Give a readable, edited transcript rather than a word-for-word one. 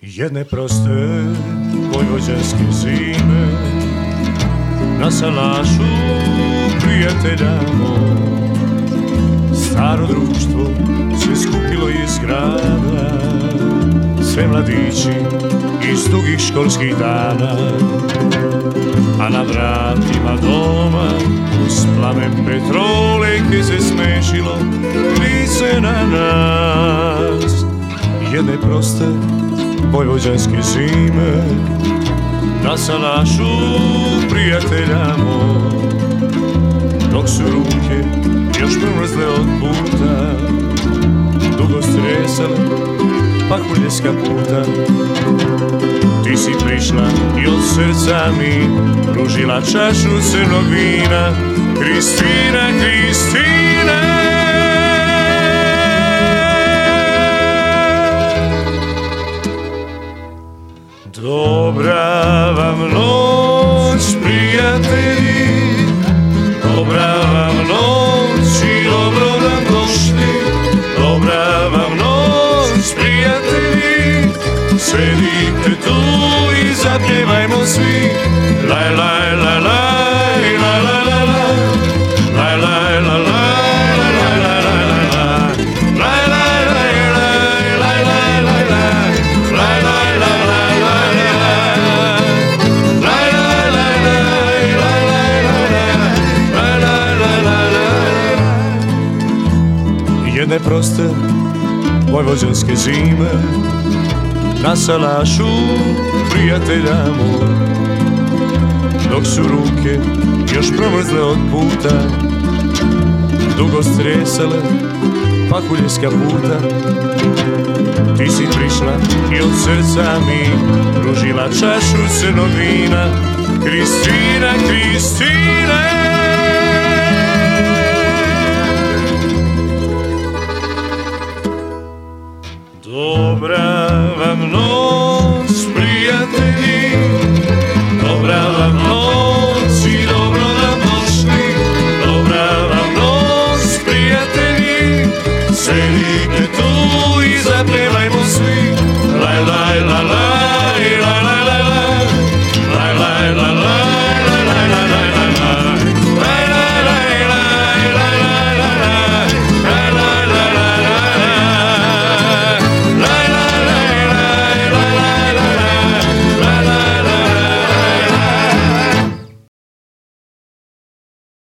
Jedne proste vojvođanske zime na salašu prijatelja moj. Staro društvo se skupilo iz grada, sve mladići iz dugih školskih dana, a na vratima doma uz plamen petrolejke se smešilo lice na nas. Jedne proste vojvođanske zime na salašu prijatelja moj, dok su ruke još promrzle od puta, dugo stresale pahulje s kaputa. Ti si prišla i od srca mi pružila čašu crnog vina. Kristina, Kristina, dobra vam noć, prijatelji, dobra vam noć i dobro nam došli. Dobra vam noć, prijatelji, sedite tu i zapjevajmo svi. Laj, laj, laj, laj, laj, laj, laj, laj, laj, laj, laj, jedne proste vojvođanske zime na salašu prijatelja moj, dok su ruke još promrzle od puta, dugo stresale pahulje s kaputa. Ti si prišla i od srca mi pružila čašu crnog vina. Kristina, Kristina, dobra vam noć, prijatelji, dobra vam noć i dobro nam došli. Dobra vam noć, prijatelji, sedite tu i zapjevajmo svi. Laj, laj, laj, laj, laj, laj, laj, laj, laj, laj, laj, laj.